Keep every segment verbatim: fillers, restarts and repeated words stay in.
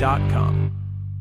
dot com.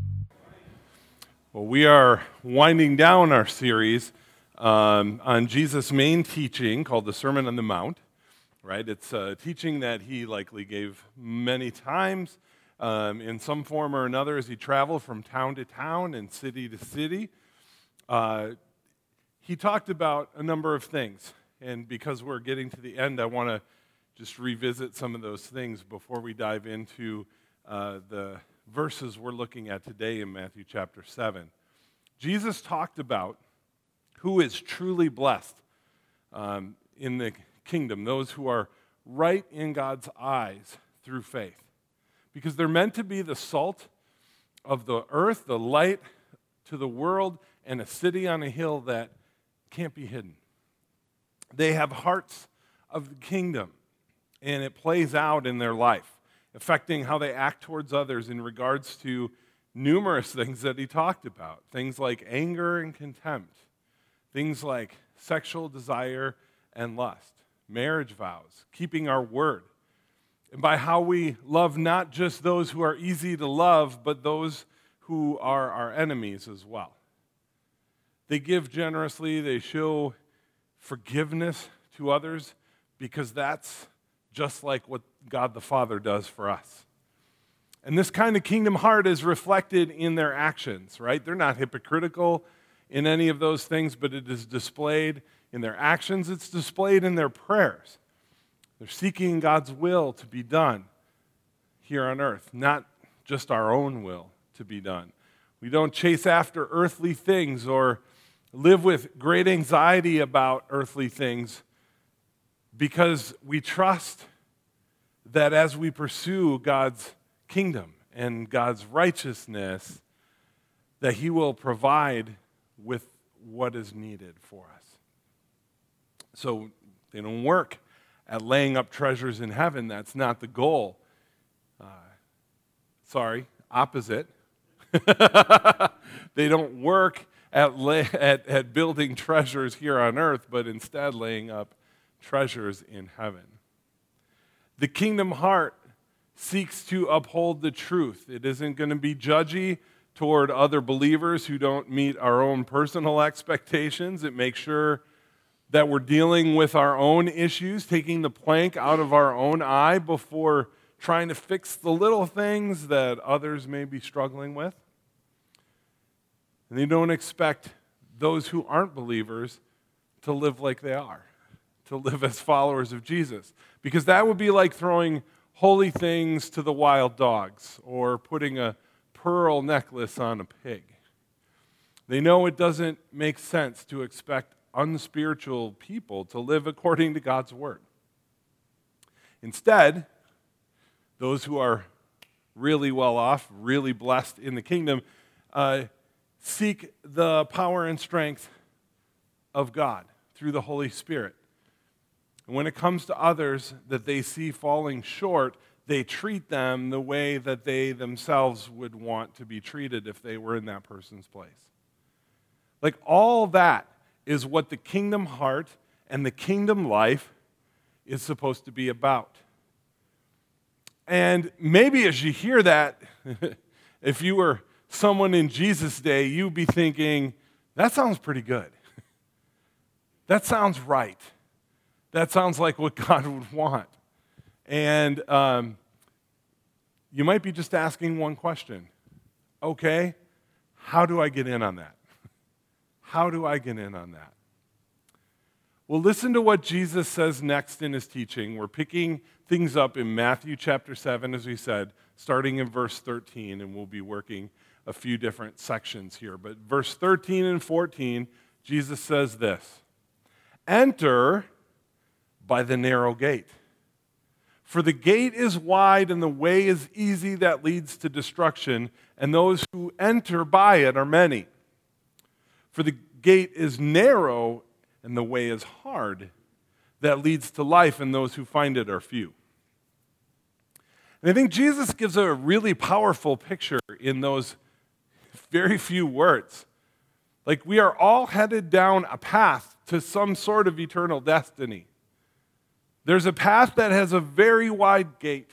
Well, we are winding down our series um, on Jesus' main teaching called the Sermon on the Mount, right? It's a teaching that he likely gave many times um, in some form or another as he traveled from town to town and city to city. Uh, he talked about a number of things, and because we're getting to the end, I want to just revisit some of those things before we dive into uh, the verses we're looking at today in Matthew chapter seven. Jesus talked about who is truly blessed um, in the kingdom, those who are right in God's eyes through faith, because they're meant to be the salt of the earth, the light to the world, and a city on a hill that can't be hidden. They have hearts of the kingdom, and it plays out in their life, affecting how they act towards others in regards to numerous things that he talked about. Things like anger and contempt. Things like sexual desire and lust. Marriage vows. Keeping our word. And by how we love not just those who are easy to love, but those who are our enemies as well. They give generously. They show forgiveness to others because that's just like what God the Father does for us. And this kind of kingdom heart is reflected in their actions, right? They're not hypocritical in any of those things, but it is displayed in their actions. It's displayed in their prayers. They're seeking God's will to be done here on earth, not just our own will to be done. We don't chase after earthly things or live with great anxiety about earthly things, because we trust that as we pursue God's kingdom and God's righteousness, that he will provide with what is needed for us. So they don't work at laying up treasures in heaven. That's not the goal. Uh, sorry, opposite. They don't work at, lay, at, at building treasures here on earth, but instead laying up treasures in heaven. The kingdom heart seeks to uphold the truth. It isn't going to be judgy toward other believers who don't meet our own personal expectations. It makes sure that we're dealing with our own issues, taking the plank out of our own eye before trying to fix the little things that others may be struggling with. And they don't expect those who aren't believers to live like they are, to live as followers of Jesus. Because that would be like throwing holy things to the wild dogs or putting a pearl necklace on a pig. They know it doesn't make sense to expect unspiritual people to live according to God's word. Instead, those who are really well off, really blessed in the kingdom, uh, seek the power and strength of God through the Holy Spirit. And when it comes to others that they see falling short, they treat them the way that they themselves would want to be treated if they were in that person's place. Like, all that is what the kingdom heart and the kingdom life is supposed to be about. And maybe as you hear that, if you were someone in Jesus' day, you'd be thinking, that sounds pretty good. That sounds right. That sounds like what God would want. And um, you might be just asking one question. Okay, how do I get in on that? How do I get in on that? Well, listen to what Jesus says next in his teaching. We're picking things up in Matthew chapter seven, as we said, starting in verse thirteen, and we'll be working a few different sections here. But verse thirteen and fourteen, Jesus says this: "Enter by the narrow gate. For the gate is wide and the way is easy that leads to destruction, and those who enter by it are many. For the gate is narrow and the way is hard that leads to life, and those who find it are few." And I think Jesus gives a really powerful picture in those very few words. Like, we are all headed down a path to some sort of eternal destiny. There's a path that has a very wide gate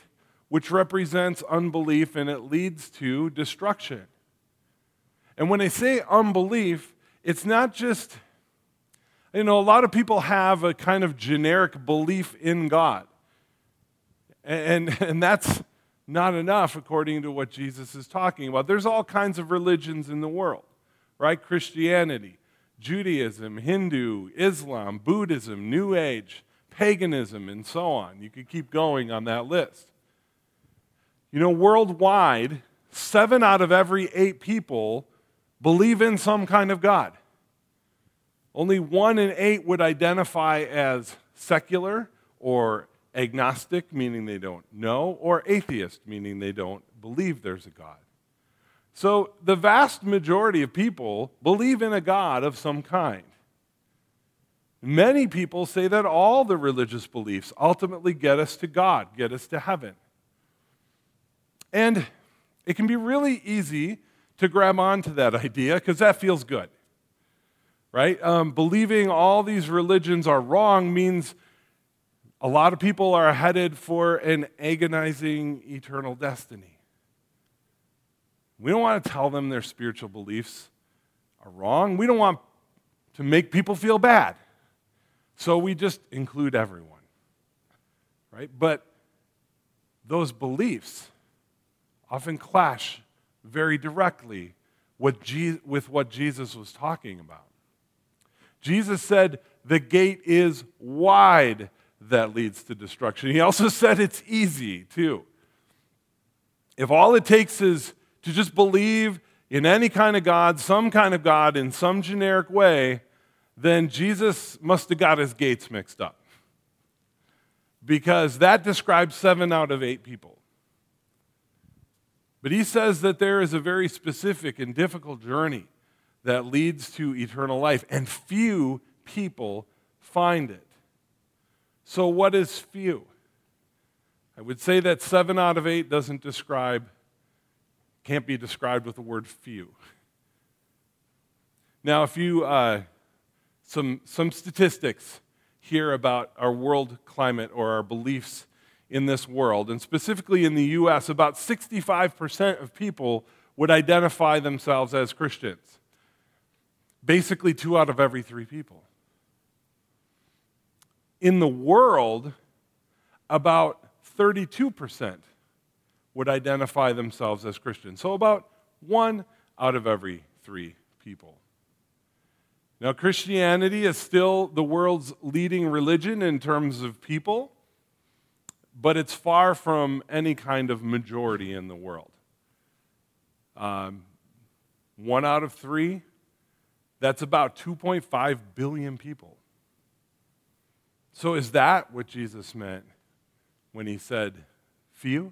which represents unbelief, and it leads to destruction. And when I say unbelief, it's not just, you know, a lot of people have a kind of generic belief in God. And, and that's not enough according to what Jesus is talking about. There's all kinds of religions in the world, right? Christianity, Judaism, Hindu, Islam, Buddhism, New Age, paganism, and so on. You could keep going on that list. You know, worldwide, seven out of every eight people believe in some kind of God. Only one in eight would identify as secular or agnostic, meaning they don't know, or atheist, meaning they don't believe there's a God. So the vast majority of people believe in a God of some kind. Many people say that all the religious beliefs ultimately get us to God, get us to heaven. And it can be really easy to grab onto that idea because that feels good, right? Um, believing all these religions are wrong means a lot of people are headed for an agonizing eternal destiny. We don't want to tell them their spiritual beliefs are wrong. We don't want to make people feel bad. So we just include everyone, right? But those beliefs often clash very directly with, Je- with what Jesus was talking about. Jesus said, the gate is wide that leads to destruction. He also said it's easy, too. If all it takes is to just believe in any kind of God, some kind of God in some generic way, then Jesus must have got his gates mixed up. Because that describes seven out of eight people. But he says that there is a very specific and difficult journey that leads to eternal life, and few people find it. So what is few? I would say that seven out of eight doesn't describe, can't be described with the word few. Now, if you, uh, some, some statistics here about our world climate or our beliefs in this world, and specifically in the U S, about sixty-five percent of people would identify themselves as Christians. Basically, two out of every three people. In the world, about thirty-two percent would identify themselves as Christians. So about one out of every three people. Now, Christianity is still the world's leading religion in terms of people, but it's far from any kind of majority in the world. Um, one out of three, that's about two point five billion people. So is that what Jesus meant when he said few?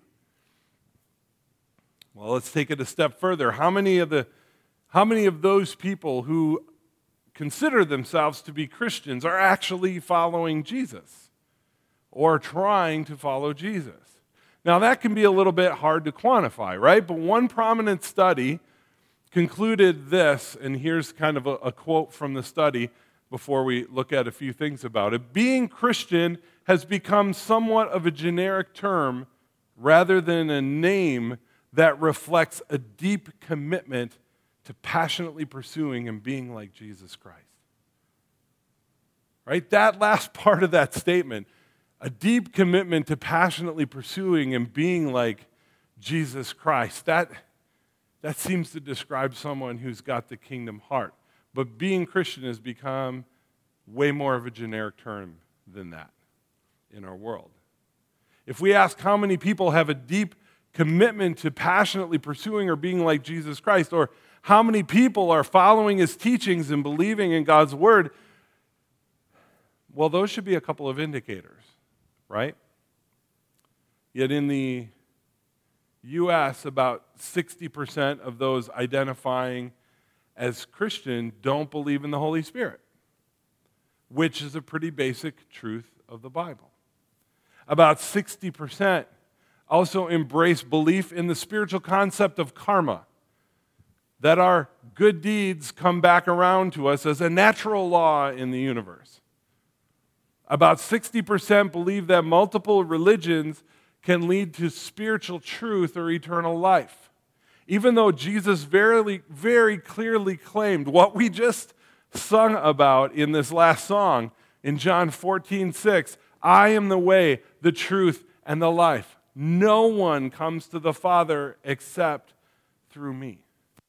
Well, let's take it a step further. How many of the how many of those people who consider themselves to be Christians are actually following Jesus or trying to follow Jesus? Now, that can be a little bit hard to quantify, right? But one prominent study concluded this, and here's kind of a, a quote from the study before we look at a few things about it. Being Christian has become somewhat of a generic term rather than a name that reflects a deep commitment to passionately pursuing and being like Jesus Christ. Right? That last part of that statement, a deep commitment to passionately pursuing and being like Jesus Christ, that, that seems to describe someone who's got the kingdom heart. But being Christian has become way more of a generic term than that in our world. If we ask how many people have a deep commitment to passionately pursuing or being like Jesus Christ, or how many people are following his teachings and believing in God's word, well, those should be a couple of indicators, right? Yet in the U S, about sixty percent of those identifying as Christian don't believe in the Holy Spirit, which is a pretty basic truth of the Bible. About sixty percent also embrace belief in the spiritual concept of karma, that our good deeds come back around to us as a natural law in the universe. About sixty percent believe that multiple religions can lead to spiritual truth or eternal life. Even though Jesus very, very clearly claimed what we just sung about in this last song in John fourteen six, I am the way, the truth, and the life. No one comes to the Father except through me.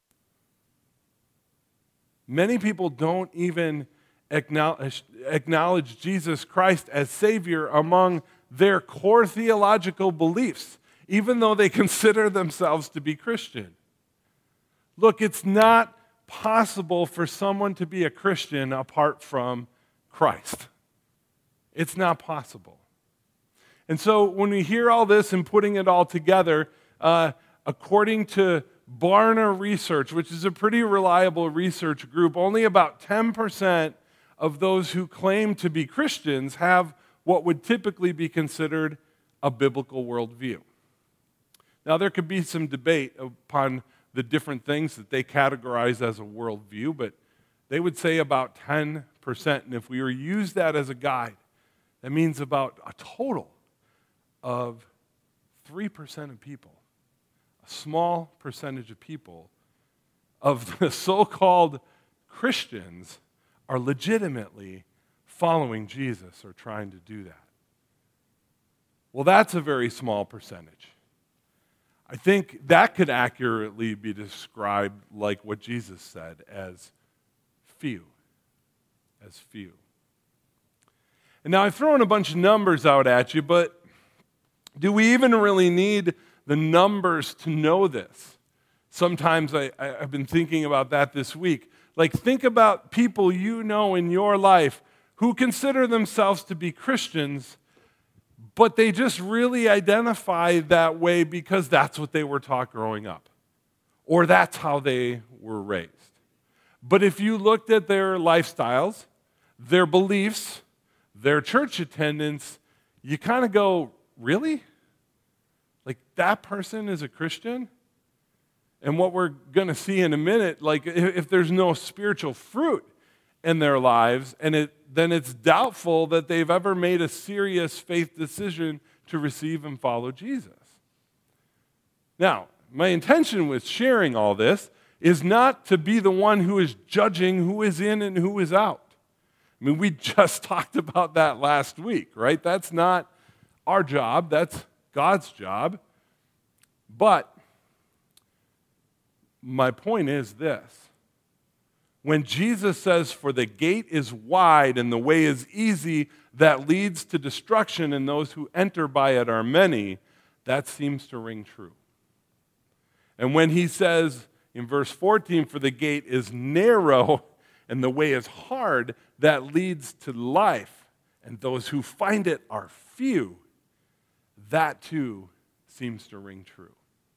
Many people don't even acknowledge, acknowledge Jesus Christ as Savior among their core theological beliefs, even though they consider themselves to be Christian. Look, it's not possible for someone to be a Christian apart from Christ. It's not possible. And so when we hear all this and putting it all together, uh, according to Barna Research, which is a pretty reliable research group, only about ten percent of those who claim to be Christians have what would typically be considered a biblical worldview. Now, there could be some debate upon the different things that they categorize as a worldview, but they would say about ten percent. And if we were to use that as a guide, that means about a total of three percent of people, a small percentage of people, of the so-called Christians are legitimately following Jesus or trying to do that. Well, that's a very small percentage. I think that could accurately be described like what Jesus said, as few. As few. And now I've thrown a bunch of numbers out at you, but do we even really need the numbers to know this? Sometimes I, I, I've been thinking about that this week. Like, think about people you know in your life who consider themselves to be Christians, but they just really identify that way because that's what they were taught growing up, or that's how they were raised. But if you looked at their lifestyles, their beliefs, their church attendance, you kind of go, really? Like, that person is a Christian? And what we're going to see in a minute, like, if there's no spiritual fruit in their lives, and it, then it's doubtful that they've ever made a serious faith decision to receive and follow Jesus. Now, my intention with sharing all this is not to be the one who is judging who is in and who is out. I mean, we just talked about that last week, right? That's not our job, that's God's job. But my point is this. When Jesus says, for the gate is wide and the way is easy that leads to destruction, and those who enter by it are many, that seems to ring true. And when he says in verse fourteen, for the gate is narrow and the way is hard that leads to life, and those who find it are few, that too seems to ring true.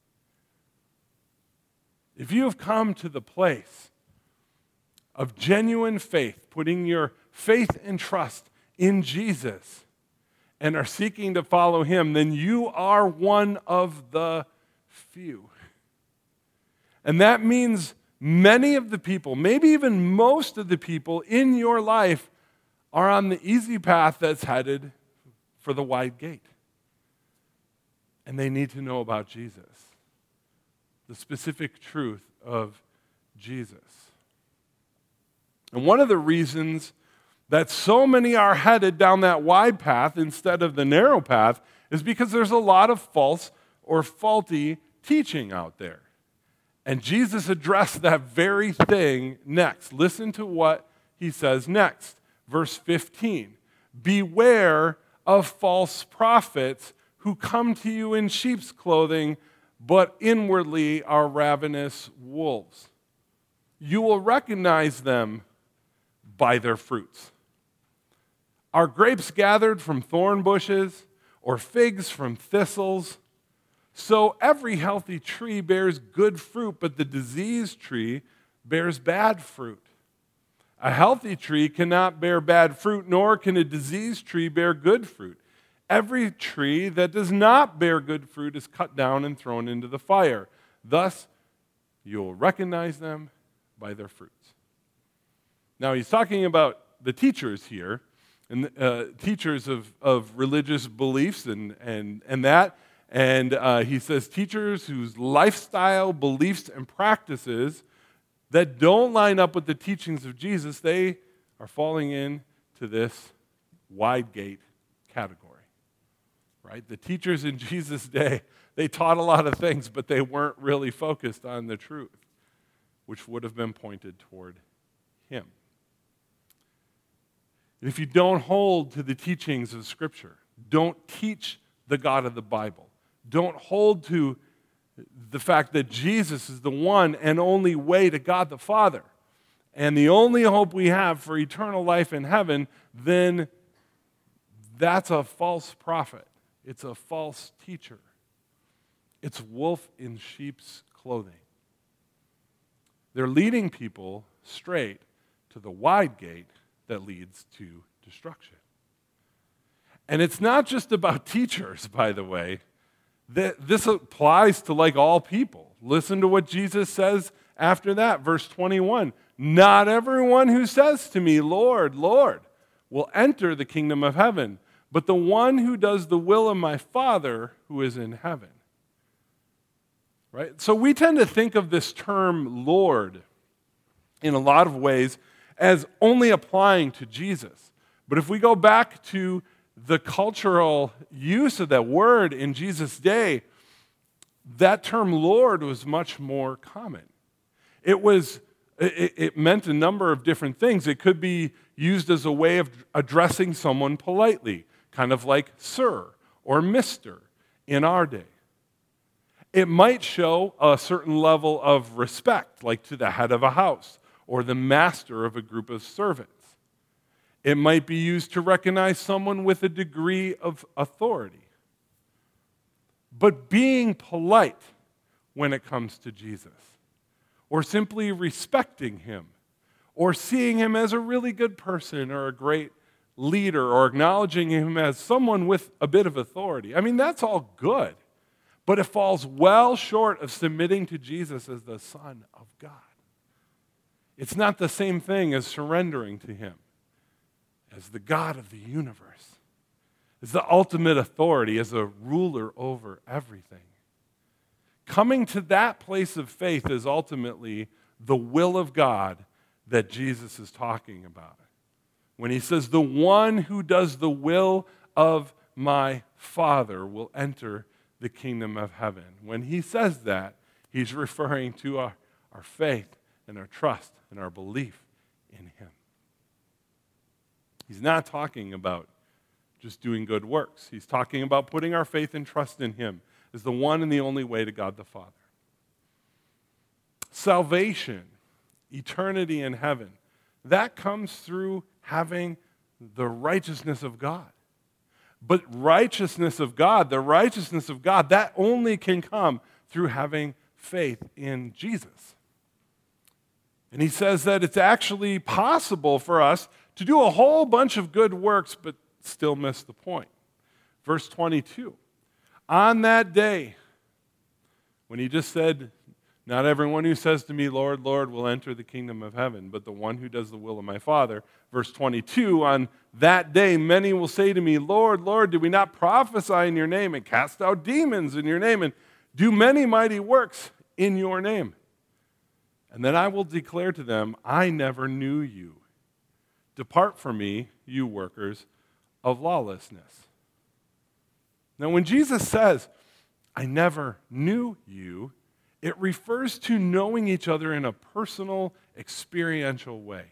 If you have come to the place of genuine faith, putting your faith and trust in Jesus, and are seeking to follow him, then you are one of the few. And that means many of the people, maybe even most of the people in your life, are on the easy path that's headed for the wide gate. And they need to know about Jesus, the specific truth of Jesus. And one of the reasons that so many are headed down that wide path instead of the narrow path is because there's a lot of false or faulty teaching out there. And Jesus addressed that very thing next. Listen to what he says next. Verse fifteen. Beware of false prophets who come to you in sheep's clothing, but inwardly are ravenous wolves. You will recognize them by their fruits. Are grapes gathered from thorn bushes, or figs from thistles? So every healthy tree bears good fruit, but the diseased tree bears bad fruit. A healthy tree cannot bear bad fruit, nor can a diseased tree bear good fruit. Every tree that does not bear good fruit is cut down and thrown into the fire. Thus, you'll recognize them by their fruits. Now, he's talking about the teachers here, and uh, teachers of, of religious beliefs and, and, and that. And uh, he says, teachers whose lifestyle, beliefs, and practices that don't line up with the teachings of Jesus, they are falling into this wide gate category, right? The teachers in Jesus' day, they taught a lot of things, but they weren't really focused on the truth, which would have been pointed toward him. And if you don't hold to the teachings of Scripture, don't teach the God of the Bible, don't hold to the fact that Jesus is the one and only way to God the Father, and the only hope we have for eternal life in heaven, then that's a false prophet. It's a false teacher. It's wolf in sheep's clothing. They're leading people straight to the wide gate that leads to destruction. And it's not just about teachers, by the way. This applies to like all people. Listen to what Jesus says after that, verse twenty-one. Not everyone who says to me, Lord, Lord, will enter the kingdom of heaven, but the one who does the will of my Father who is in heaven. Right? So we tend to think of this term Lord in a lot of ways as only applying to Jesus. But if we go back to the cultural use of that word in Jesus' day, that term Lord was much more common. It was, it, it meant a number of different things. It could be used as a way of addressing someone politely, kind of like sir or mister in our day. It might show a certain level of respect, like to the head of a house or the master of a group of servants. It might be used to recognize someone with a degree of authority. But being polite when it comes to Jesus, or simply respecting him, or seeing him as a really good person or a great leader, or acknowledging him as someone with a bit of authority, I mean, that's all good. But it falls well short of submitting to Jesus as the Son of God. It's not the same thing as surrendering to him as the God of the universe, as the ultimate authority, as a ruler over everything. Coming to that place of faith is ultimately the will of God that Jesus is talking about. When he says, the one who does the will of my Father will enter the kingdom of heaven. When he says that, he's referring to our, our faith and our trust and our belief in him. He's not talking about just doing good works. He's talking about putting our faith and trust in him as the one and the only way to God the Father. Salvation, eternity in heaven, that comes through having the righteousness of God. But righteousness of God, the righteousness of God, that only can come through having faith in Jesus. And he says that it's actually possible for us to do a whole bunch of good works, but still miss the point. Verse twenty-two, on that day, when he just said, not everyone who says to me, Lord, Lord, will enter the kingdom of heaven, but the one who does the will of my Father. Verse twenty-two, on that day, many will say to me, Lord, Lord, did we not prophesy in your name and cast out demons in your name and do many mighty works in your name? And then I will declare to them, I never knew you. Depart from me, you workers of lawlessness. Now, when Jesus says, I never knew you, it refers to knowing each other in a personal, experiential way.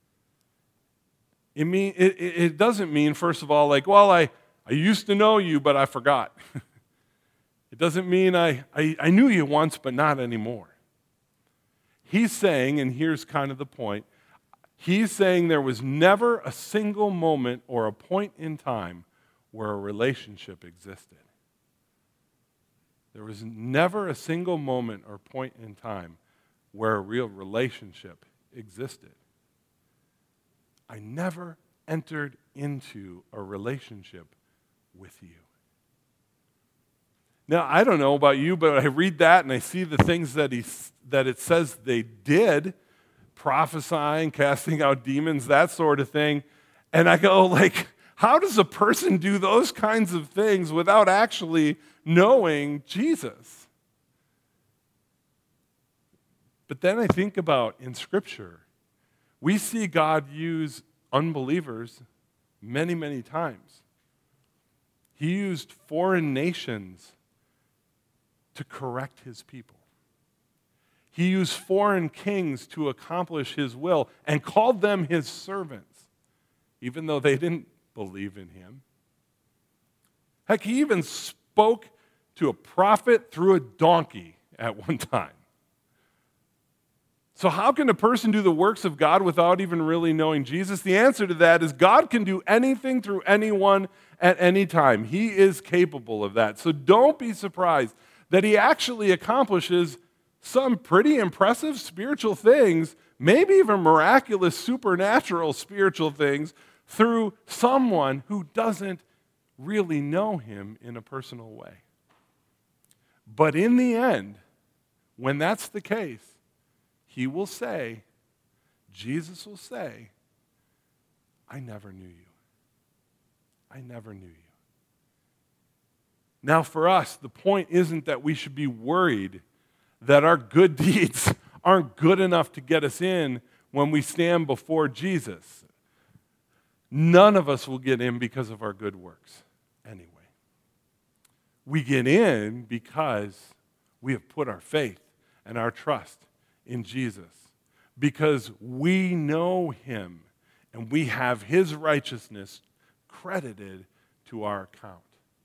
It, mean, it, it doesn't mean, first of all, like, well, I, I used to know you, but I forgot. It doesn't mean I, I, I knew you once, but not anymore. He's saying, and here's kind of the point, he's saying there was never a single moment or a point in time where a relationship existed. There was never a single moment or point in time where a real relationship existed. I never entered into a relationship with you. Now, I don't know about you, but I read that and I see the things that he that it says they did, prophesying, casting out demons, that sort of thing, and I go like, How does a person do those kinds of things without actually knowing Jesus? But then I think about in Scripture, we see God use unbelievers many, many times. He used foreign nations to correct his people. He used foreign kings to accomplish his will and called them his servants, even though they didn't believe in him. Heck, he even spoke to a prophet through a donkey at one time. So how can a person do the works of God without even really knowing Jesus? The answer to that is God can do anything through anyone at any time. He is capable of that. So don't be surprised that he actually accomplishes some pretty impressive spiritual things, maybe even miraculous, supernatural spiritual things, through someone who doesn't really know him in a personal way. But in the end, when that's the case, he will say, Jesus will say, I never knew you. I never knew you. Now for us, the point isn't that we should be worried that our good deeds aren't good enough to get us in when we stand before Jesus. None of us will get in because of our good works anyway. We get in because we have put our faith and our trust in Jesus, because we know him and we have his righteousness credited to our account.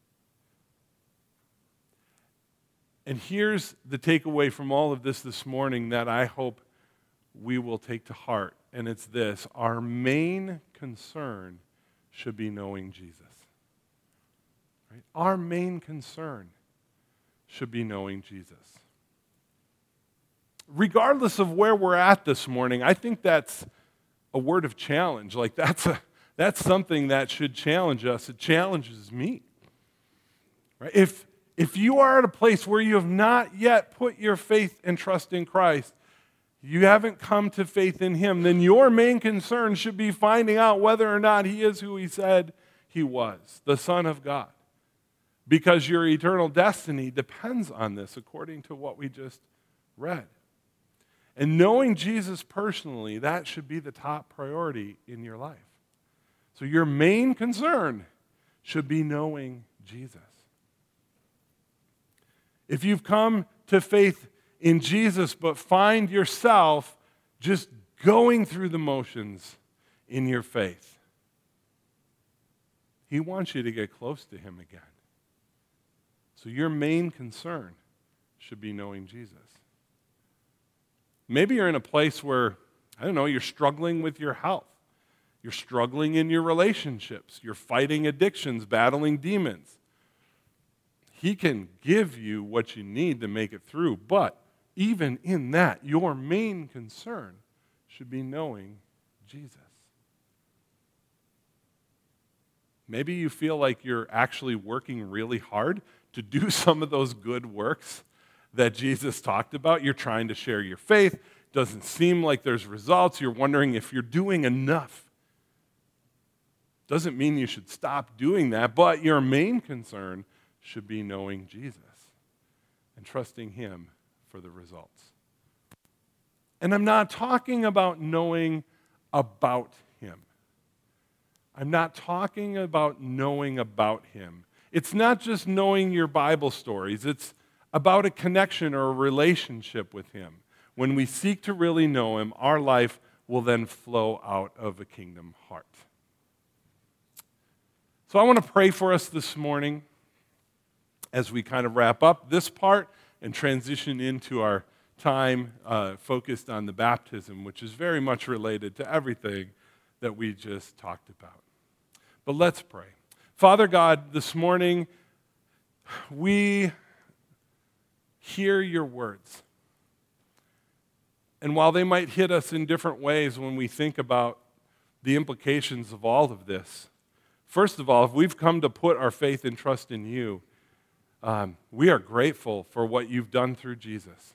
And here's the takeaway from all of this this morning that I hope we will take to heart, and it's this: our main concern should be knowing Jesus. Right? Our main concern should be knowing Jesus. Regardless of where we're at this morning, I think that's a word of challenge. Like that's a that's something that should challenge us. It challenges me. Right? If if you are at a place where you have not yet put your faith and trust in Christ, you haven't come to faith in him, then your main concern should be finding out whether or not he is who he said he was, the Son of God. Because your eternal destiny depends on this, according to what we just read. And knowing Jesus personally, that should be the top priority in your life. So your main concern should be knowing Jesus. If you've come to faith in Jesus but find yourself just going through the motions in your faith, he wants you to get close to him again. So your main concern should be knowing Jesus. Maybe you're in a place where, I don't know, you're struggling with your health. You're struggling in your relationships. You're fighting addictions, battling demons. He can give you what you need to make it through, but even in that, your main concern should be knowing Jesus. Maybe you feel like you're actually working really hard to do some of those good works that Jesus talked about. You're trying to share your faith. Doesn't seem like there's results. You're wondering if you're doing enough. Doesn't mean you should stop doing that, but your main concern should be knowing Jesus and trusting him for the results. And I'm not talking about knowing about him. I'm not talking about knowing about him. It's not just knowing your Bible stories. It's about a connection or a relationship with him. When we seek to really know him, our life will then flow out of a kingdom heart. So I want to pray for us this morning as we kind of wrap up this part and transition into our time uh, focused on the baptism, which is very much related to everything that we just talked about. But let's pray. Father God, this morning we hear your words. And while they might hit us in different ways when we think about the implications of all of this, first of all, if we've come to put our faith and trust in you, um, we are grateful for what you've done through Jesus.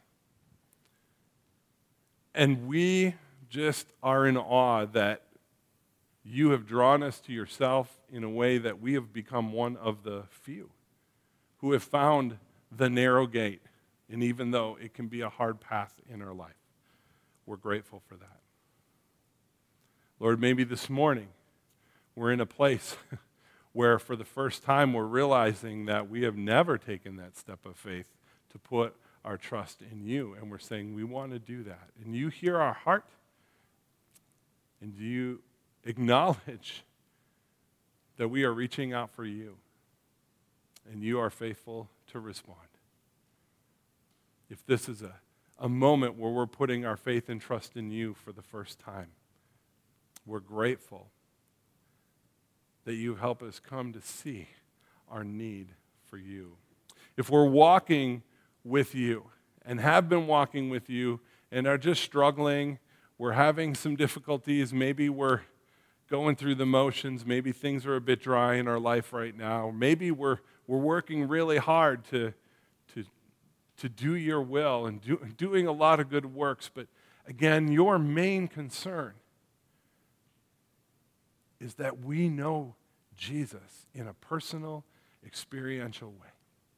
And we just are in awe that you have drawn us to yourself in a way that we have become one of the few who have found the narrow gate. And even though it can be a hard path in our life, we're grateful for that. Lord, maybe this morning we're in a place where for the first time we're realizing that we have never taken that step of faith to put our trust in you. And we're saying we want to do that. And you hear our heart. And do you acknowledge that we are reaching out for you? And you are faithful to respond. If this is a, a moment where we're putting our faith and trust in you for the first time, we're grateful that you help us come to see our need for you. If we're walking with you and have been walking with you and are just struggling, we're having some difficulties, maybe we're going through the motions, maybe things are a bit dry in our life right now, maybe we're we're working really hard to to to do your will and do, doing a lot of good works, but again, your main concern is that we know Jesus in a personal, experiential way.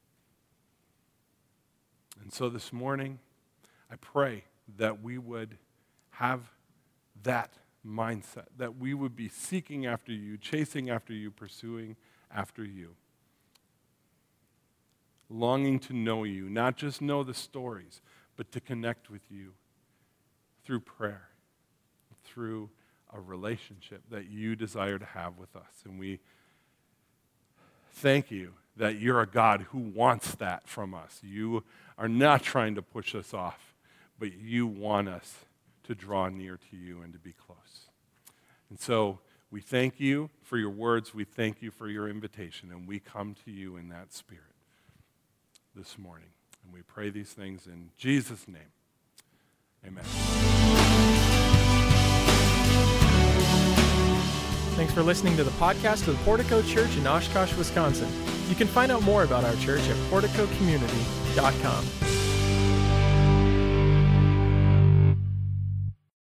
And so this morning, I pray that we would have that mindset, that we would be seeking after you, chasing after you, pursuing after you. Longing to know you, not just know the stories, but to connect with you through prayer, through a relationship that you desire to have with us. And we thank you that you're a God who wants that from us. You are not trying to push us off, but you want us to draw near to you and to be close. And so we thank you for your words. We thank you for your invitation, and we come to you in that spirit this morning. And we pray these things in Jesus' name. Amen. Thanks for listening to the podcast of the Portico Church in Oshkosh, Wisconsin. You can find out more about our church at portico community dot com.